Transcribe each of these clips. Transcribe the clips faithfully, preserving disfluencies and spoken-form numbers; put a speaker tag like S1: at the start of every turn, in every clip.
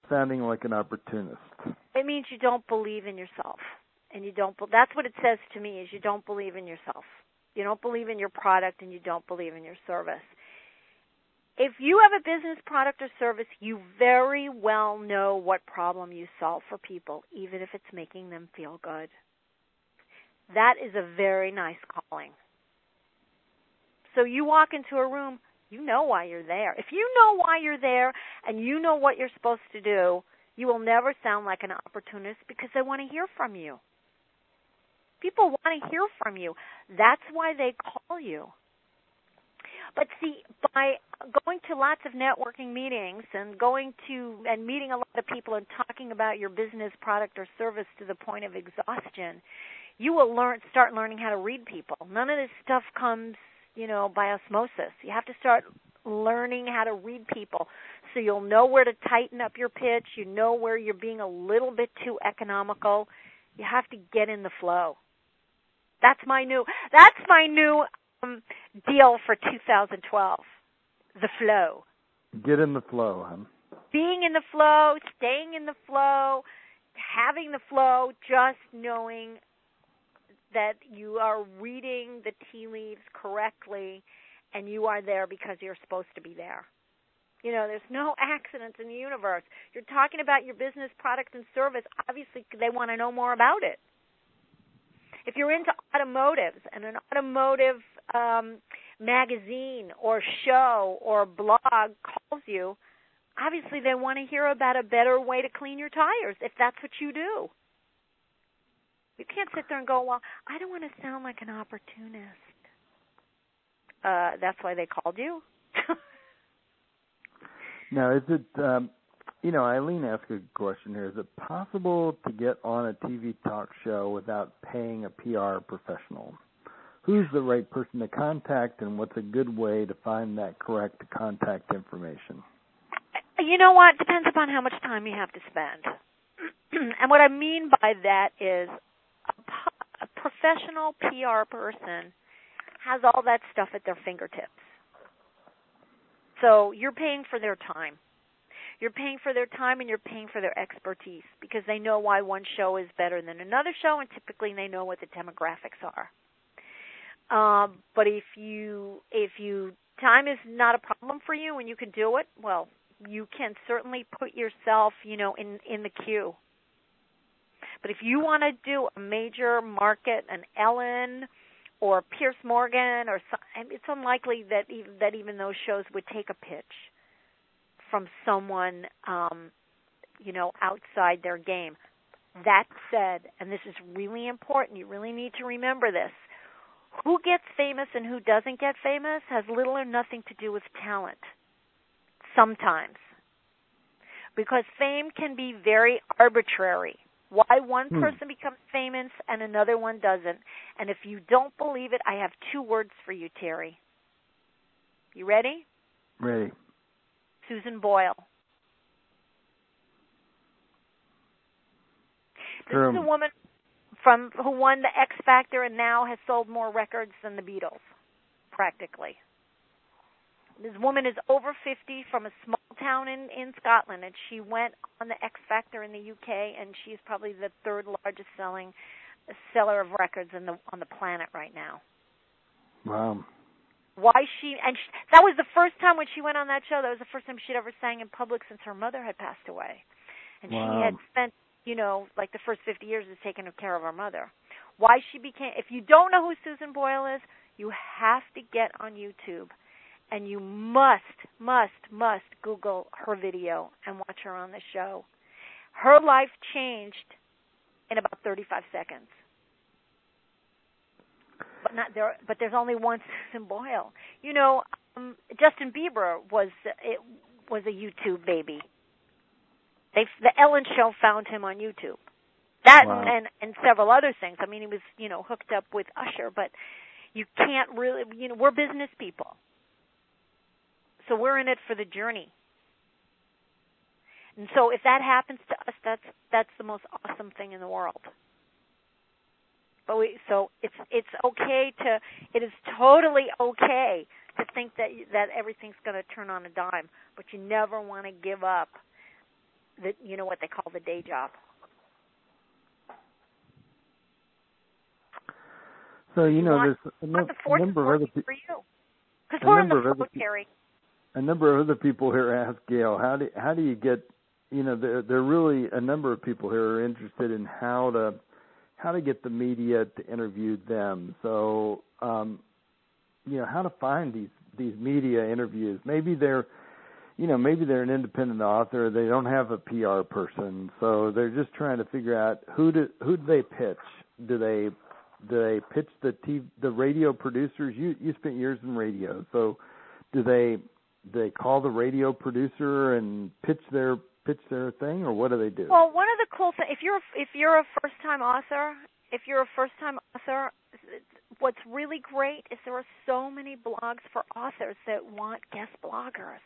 S1: sounding like an opportunist?
S2: It means you don't believe in yourself. And you don't. That's what it says to me, is you don't believe in yourself. You don't believe in your product, and you don't believe in your service. If you have a business, product, or service, you very well know what problem you solve for people, even if it's making them feel good. That is a very nice calling. So you walk into a room, you know why you're there. If you know why you're there and you know what you're supposed to do, you will never sound like an opportunist because they want to hear from you. People want to hear from you. That's why they call you. But see, by going to lots of networking meetings and going to and meeting a lot of people and talking about your business, product, or service to the point of exhaustion, you will learn start learning how to read people. None of this stuff comes, you know, by osmosis. You have to start learning how to read people so you'll know where to tighten up your pitch. You know where you're being a little bit too economical. You have to get in the flow. That's my new. That's my new um, deal for two thousand twelve. The flow.
S1: Get in the flow, huh?
S2: Being in the flow, staying in the flow, having the flow, just knowing that you are reading the tea leaves correctly, and you are there because you're supposed to be there. You know, there's no accidents in the universe. You're talking about your business, product, and service. Obviously, they want to know more about it. If you're into automotives and an automotive um, magazine or show or blog calls you, obviously they want to hear about a better way to clean your tires if that's what you do. You can't sit there and go, well, I don't want to sound like an opportunist. Uh, that's why they called you?
S1: Now, is it, um, you know, Eileen asked a question here. Is it possible to get on a T V talk show without paying a P R professional? Who's the right person to contact, and what's a good way to find that correct contact information?
S2: You know what? It depends upon how much time you have to spend. And what I mean by that is a, a professional P R person has all that stuff at their fingertips. So you're paying for their time. You're paying for their time and you're paying for their expertise because they know why one show is better than another show, and typically they know what the demographics are. Um, but if you if you time is not a problem for you and you can do it, well, you can certainly put yourself, you know, in, in the queue. But if you want to do a major market, an Ellen or Piers Morgan, or some, it's unlikely that even, that even those shows would take a pitch from someone, um, you know, outside their game. That said, and this is really important, you really need to remember this, who gets famous and who doesn't get famous has little or nothing to do with talent sometimes. Because fame can be very arbitrary. Why one
S1: hmm.
S2: person becomes famous and another one doesn't. And if you don't believe it, I have two words for you, Terry. You ready?
S1: Ready.
S2: Susan Boyle. This
S1: True.
S2: is a woman from who won the X Factor and now has sold more records than the Beatles, practically. This woman is over fifty, from a small town in, in Scotland, and she went on the X Factor in the U K, and she's probably the third largest selling seller of records in the, on the planet right now.
S1: Wow.
S2: Why she and she, that was the first time when she went on that show. That was the first time she'd ever sang in public since her mother had passed away, and
S1: wow.
S2: she had spent, you know, like the first fifty years is taking care of her mother. Why she became, if you don't know who Susan Boyle is, you have to get on YouTube, and you must, must, must Google her video and watch her on the show. Her life changed in about thirty-five seconds. But not there. But there's only one Susan Boyle. You know, um, Justin Bieber was it was a YouTube baby. They, the Ellen Show found him on YouTube. That
S1: wow.
S2: and, and several other things. I mean, he was, you know, hooked up with Usher, but you can't really, you know, we're business people. So we're in it for the journey. And so if that happens to us, that's that's the most awesome thing in the world. But we, so it's it's okay to, it is totally okay to think that that everything's going to turn on a dime, but you never want to give up the you know what they call the day job.
S1: So you,
S2: you
S1: know,
S2: want,
S1: there's a,
S2: no,
S1: the a number of other people
S2: for you because we're in the flow,
S1: pe-
S2: Terry.
S1: A number of other people here ask Gail, how do how do you get, you know, there there are really a number of people here are interested in how to how to get the media to interview them. So, um, you know, how to find these these media interviews. Maybe they're you know, maybe they're an independent author. They don't have a P R person, so they're just trying to figure out who do who do they pitch. Do they do they pitch the T V, the radio producers? You you spent years in radio, so do they do they call the radio producer and pitch their pitch their thing, or what do they do?
S2: Well, one of the cool things, if you're if you're a first time author, if you're a first time author, what's really great is there are so many blogs for authors that want guest bloggers.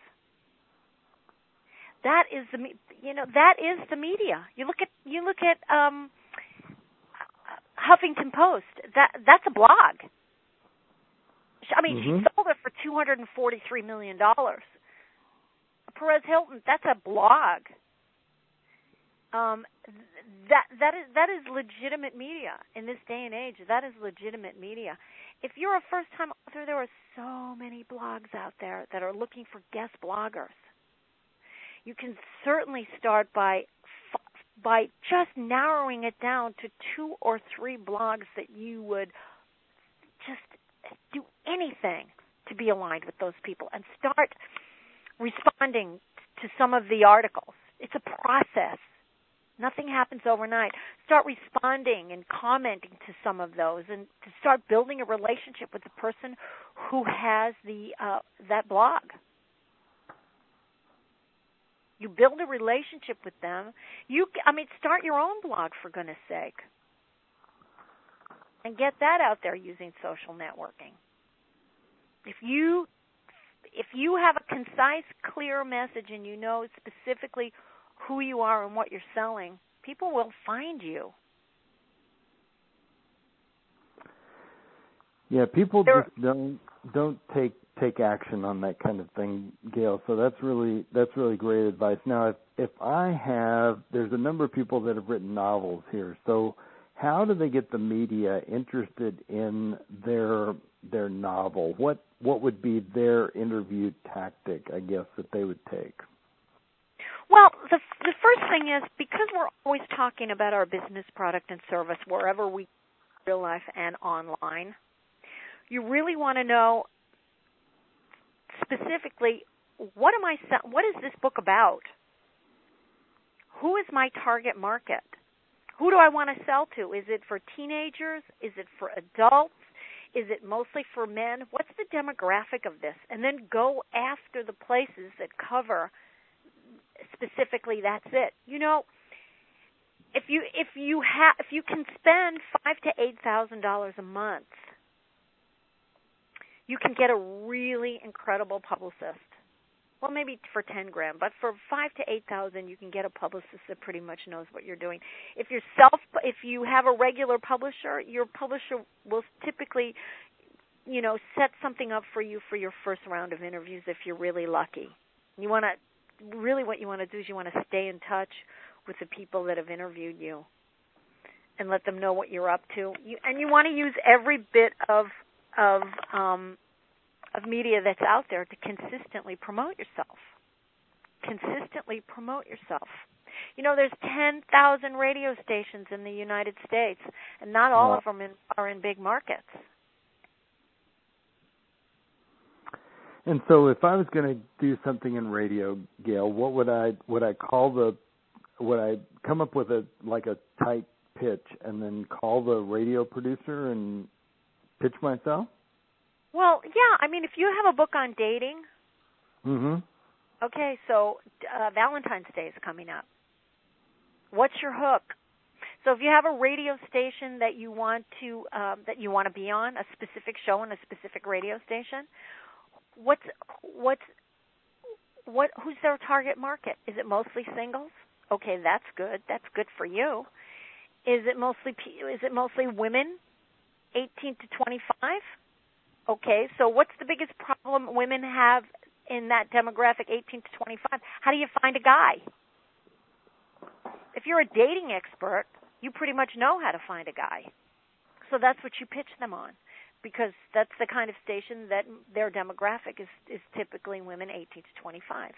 S2: That is the you know that is the media. You look at you look at um, Huffington Post. That that's a blog. I mean, mm-hmm. she sold it for two hundred and forty-three million dollars. Perez Hilton. That's a blog. Um, that that is that is legitimate media in this day and age. That is legitimate media. If you're a first-time author, there are so many blogs out there that are looking for guest bloggers. You can certainly start by by just narrowing it down to two or three blogs that you would just do anything to be aligned with those people and start responding to some of the articles. It's a process. Nothing happens overnight. Start responding and commenting to some of those and to start building a relationship with the person who has the uh, that blog. You build a relationship with them. You, I mean, start your own blog, for goodness sake, and get that out there using social networking. If you, if you have a concise, clear message and you know specifically who you are and what you're selling, people will find you.
S1: Yeah, people
S2: there,
S1: just don't don't take. take action on that kind of thing, Gail. So that's really that's really great advice. Now, if if I have, there's a number of people that have written novels here. So how do they get the media interested in their their novel? What what would be their interview tactic, I guess, that they would take?
S2: Well, the the first thing is, because we're always talking about our business, product, and service wherever we real life and online, you really want to know specifically, what am I? What is this book about? Who is my target market? Who do I want to sell to? Is it for teenagers? Is it for adults? Is it mostly for men? What's the demographic of this? And then go after the places that cover specifically. That's it. You know, if you if you have if you can spend five to eight thousand dollars a month, you can get a really incredible publicist. Well, maybe for ten grand, but for five to eight thousand, you can get a publicist that pretty much knows what you're doing. If you're self, if you have a regular publisher, your publisher will typically, you know, set something up for you for your first round of interviews if you're really lucky. You want to really what you want to do is you want to stay in touch with the people that have interviewed you and let them know what you're up to. You, and you want to use every bit of of um, of media that's out there to consistently promote yourself. Consistently promote yourself. You know, there's ten thousand radio stations in the United States, and not all wow. of them in, are in big markets.
S1: And so, if I was going to do something in radio, Gail, what would I would I call the would I come up with a like a tight pitch and then call the radio producer and pitch myself?
S2: Well, yeah. I mean, if you have a book on dating,
S1: mm-hmm.
S2: okay, so uh, Valentine's Day is coming up. What's your hook? So if you have a radio station that you want to um, that you want to be on, a specific show on a specific radio station, what's what's what? Who's their target market? Is it mostly singles? Okay, that's good. That's good for you. Is it mostly is it mostly women? eighteen to twenty-five? Okay, so what's the biggest problem women have in that demographic, eighteen to twenty-five? How do you find a guy? If you're a dating expert, you pretty much know how to find a guy. So that's what you pitch them on, because that's the kind of station that their demographic is, is typically women eighteen to twenty-five.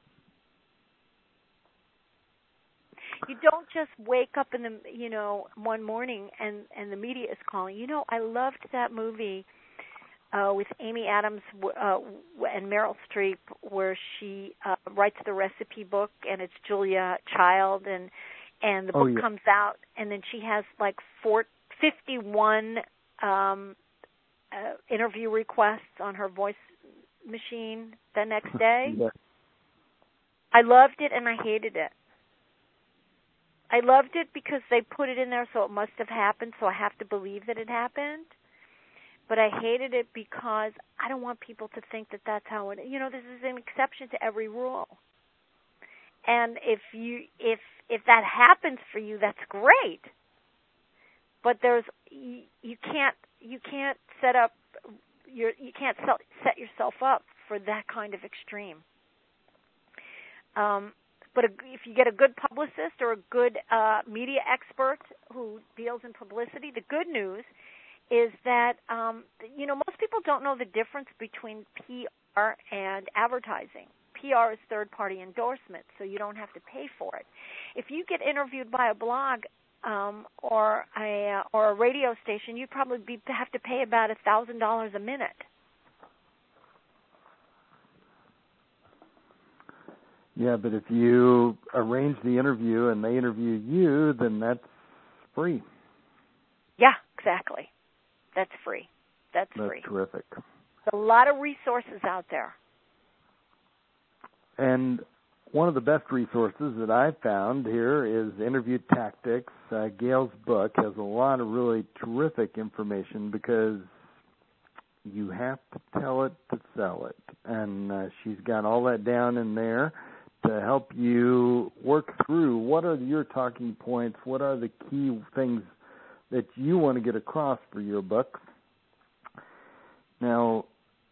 S2: You don't just wake up in the, you know, one morning and, and the media is calling. You know, I loved that movie uh, with Amy Adams uh, and Meryl Streep where she uh, writes the recipe book, and it's Julia Child, and and the book oh, yeah. comes out, and then she has like four, fifty-one um, uh, interview requests on her voice machine the next day. Yeah. I loved it and I hated it. I loved it because they put it in there, so it must have happened, so I have to believe that it happened. But I hated it because I don't want people to think that that's how it, you know, this is an exception to every rule. And if you if if that happens for you, that's great. But there's you, you can't you can't set up your you can't set yourself up for that kind of extreme. Um, but a, if you get a good publicist or a good uh, media expert who deals in publicity, the good news is that um, you know most people don't know the difference between P R and advertising. P R is third-party endorsement, so you don't have to pay for it. If you get interviewed by a blog um, or a uh, or a radio station, you'd probably be, have to pay about a thousand dollars a minute.
S1: Yeah, but if you arrange the interview and they interview you, then that's free.
S2: Yeah, exactly. That's free. That's,
S1: that's
S2: free.
S1: That's terrific.
S2: There's a lot of resources out there.
S1: And one of the best resources that I've found here is Interview Tactics. Uh, Gail's book has a lot of really terrific information because you have to tell it to sell it. And uh, she's got all that down in there to help you work through what are your talking points, what are the key things that you want to get across for your book. Now,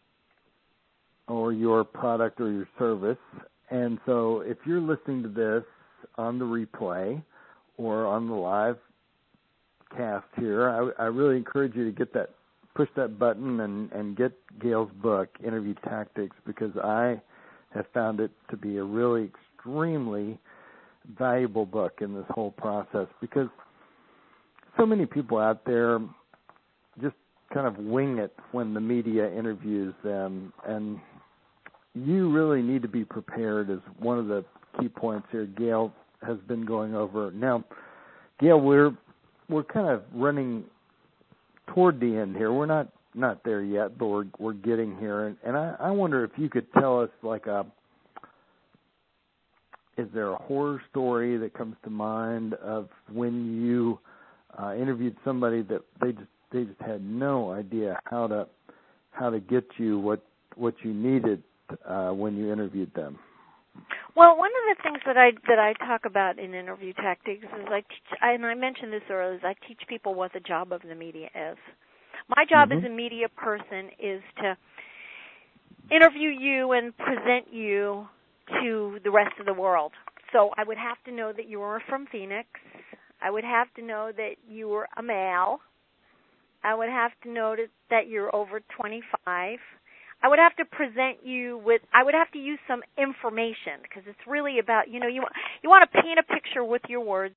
S1: or your product or your service. And so if you're listening to this on the replay or on the live cast here, I, I really encourage you to get that, push that button and, and get Gail's book, Interview Tactics, because I have found it to be a really extremely valuable book in this whole process, because so many people out there just kind of wing it when the media interviews them, and you really need to be prepared is one of the key points here Gail has been going over. Now, Gail, we're we're kind of running toward the end here. We're not, not there yet, but we're we're getting here. And, and I, I wonder if you could tell us, like, a is there a horror story that comes to mind of when you uh, interviewed somebody that they just they just had no idea how to how to get you what what you needed uh, when you interviewed them?
S2: Well, one of the things that I that I talk about in Interview Tactics is I teach, and I mentioned this earlier, is I teach people what the job of the media is. My job mm-hmm. as a media person is to interview you and present you to the rest of the world. So I would have to know that you were from Phoenix. I would have to know that you were a male. I would have to know that you're over twenty-five. I would have to present you with, I would have to use some information, because it's really about, you know, you, you want to paint a picture with your words